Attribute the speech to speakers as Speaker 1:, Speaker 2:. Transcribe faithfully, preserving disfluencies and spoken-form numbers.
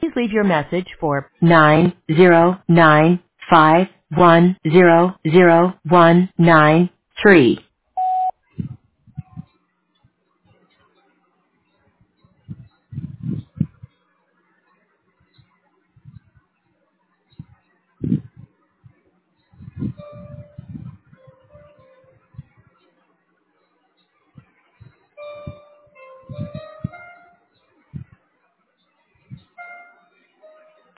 Speaker 1: Please leave your message for nine zero nine five one zero zero one nine three.